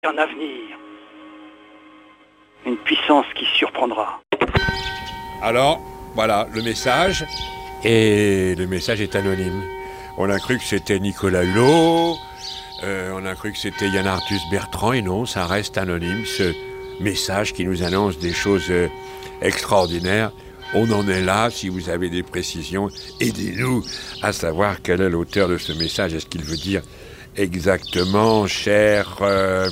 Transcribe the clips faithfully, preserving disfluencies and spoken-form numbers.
Un avenir, une puissance qui surprendra. Alors, voilà, le message, et le message est anonyme. On a cru que c'était Nicolas Hulot, euh, on a cru que c'était Yann Arthus Bertrand, et non, ça reste anonyme, ce message qui nous annonce des choses euh, extraordinaires. On en est là, si vous avez des précisions, aidez-nous à savoir quel est l'auteur de ce message. Est-ce qu'il veut dire exactement, cher euh,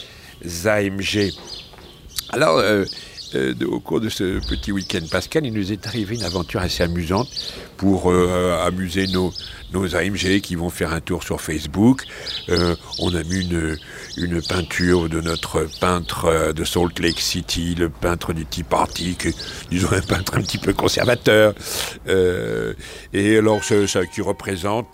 Zaim G? Alors, euh, euh, au cours de ce petit week-end pascal, il nous est arrivé une aventure assez amusante pour euh, amuser nos, nos A M G qui vont faire un tour sur Facebook. Euh, on a mis une, une peinture de notre peintre de Salt Lake City, le peintre du Tea Party, qui, disons un peintre un petit peu conservateur. Euh, et alors, ça, ça qui représente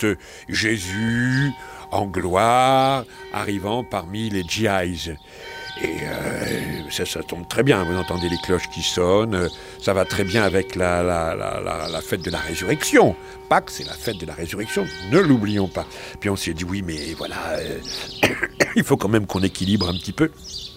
Jésus en gloire, arrivant parmi les G Is. Et euh, ça, ça tombe très bien, vous entendez les cloches qui sonnent, ça va très bien avec la, la, la, la, la fête de la résurrection. Pâques, c'est la fête de la résurrection, ne l'oublions pas. Puis on s'est dit, oui, mais voilà, euh, il faut quand même qu'on équilibre un petit peu.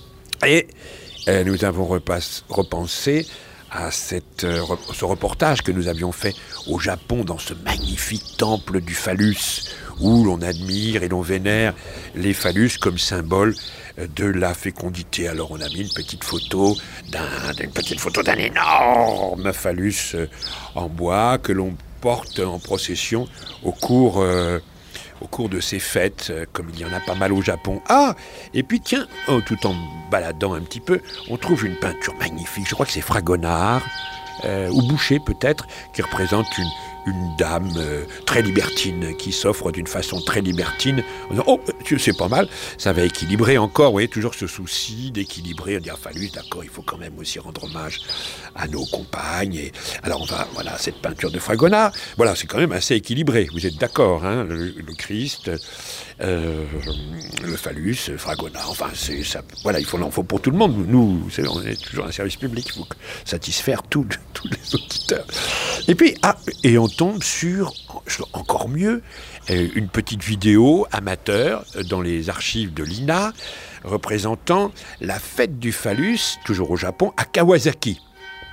Et euh, nous avons repasse, repensé à cette, euh, ce reportage que nous avions fait au Japon, dans ce magnifique temple du phallus, où l'on admire et l'on vénère les phallus comme symbole de la fécondité. Alors on a mis une petite photo d'un, d'une petite photo d'un énorme phallus en bois que l'on porte en procession au cours, euh, au cours de ces fêtes, comme il y en a pas mal au Japon. Ah, et puis tiens, oh, tout en baladant un petit peu, on trouve une peinture magnifique, je crois que c'est Fragonard, euh, ou Boucher peut-être, qui représente une une dame euh, très libertine, qui s'offre d'une façon très libertine, en disant, oh, c'est pas mal, ça va équilibrer encore, vous voyez, toujours ce souci d'équilibrer, on dit, ah, phallus, d'accord, il faut quand même aussi rendre hommage à nos compagnes, et alors on va, voilà, cette peinture de Fragonard, voilà, c'est quand même assez équilibré, vous êtes d'accord, hein, le, le Christ, euh, le phallus, Fragonard, enfin, c'est ça, voilà, il faut, il faut pour tout le monde, nous, vous savez, on est toujours un service public, il faut satisfaire tous les auditeurs. Et puis, ah, et on tombe sur, encore mieux, une petite vidéo amateur dans les archives de l'I N A représentant la fête du phallus, toujours au Japon, à Kawasaki.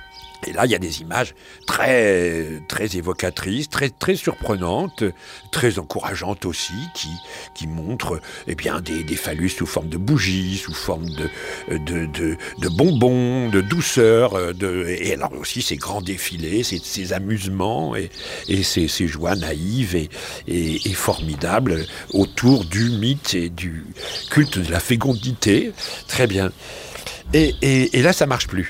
Et là, il y a des images très, très évocatrices, très, très surprenantes, très encourageantes aussi, qui, qui montrent eh bien, des, des phallus sous forme de bougies, sous forme de, de, de, de bonbons, de douceur, de, et alors aussi ces grands défilés, ces, ces amusements et, et ces, ces joies naïves et, et, et formidables autour du mythe et du culte de la fécondité. Très bien. Et, et, et là, ça marche plus.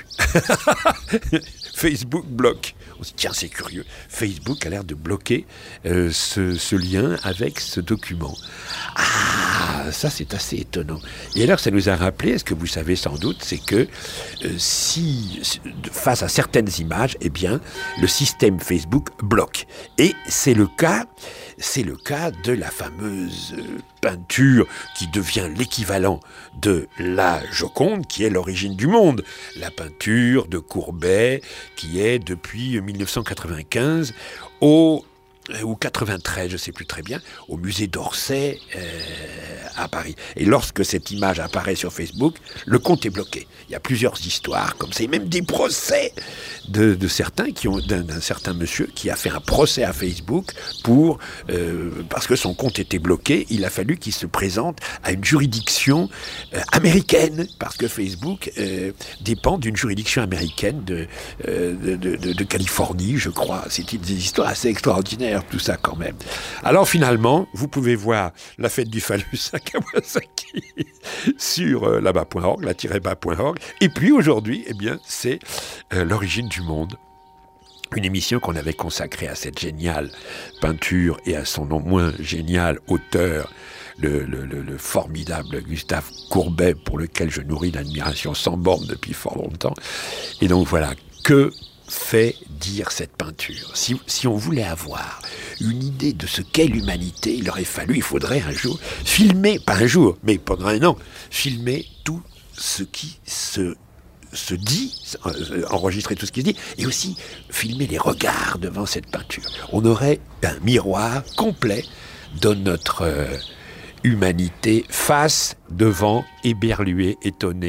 Facebook bloque. On se dit, tiens, c'est curieux. Facebook a l'air de bloquer euh, ce, ce lien avec ce document. Ah, ça, c'est assez étonnant. Et alors, ça nous a rappelé, ce que vous savez sans doute, c'est que euh, si, face à certaines images, eh bien, le système Facebook bloque. Et c'est le cas, c'est le cas de la fameuse peinture qui devient l'équivalent de la Joconde, qui est l'origine du monde. La peinture de Courbet, qui est depuis dix-neuf cent quatre-vingt-quinze au ou quatre-vingt-treize, je ne sais plus très bien, au musée d'Orsay euh, à Paris. Et lorsque cette image apparaît sur Facebook, le compte est bloqué. Il y a plusieurs histoires comme ça, et même des procès de, de certains qui ont, d'un, d'un certain monsieur qui a fait un procès à Facebook pour euh, parce que son compte était bloqué. Il a fallu qu'il se présente à une juridiction euh, américaine, parce que Facebook euh, dépend d'une juridiction américaine de, euh, de, de, de, de Californie, je crois. C'est des histoires assez extraordinaires, tout ça quand même. Alors finalement, vous pouvez voir la fête du phallus à Kawasaki sur euh, là-bas point org, la-bas point org. Et puis aujourd'hui, eh bien, c'est euh, l'origine du monde. Une émission qu'on avait consacrée à cette géniale peinture et à son non moins génial auteur, le, le, le, le formidable Gustave Courbet, pour lequel je nourris une admiration sans borne depuis fort longtemps. Et donc voilà, que fait dire cette peinture? Si, si on voulait avoir une idée de ce qu'est l'humanité, il aurait fallu, il faudrait un jour filmer, pas un jour, mais pendant un an, filmer tout ce qui se, se dit, enregistrer tout ce qui se dit, et aussi filmer les regards devant cette peinture. On aurait un miroir complet de notre... Euh, humanité face, devant, éberluée, étonnée.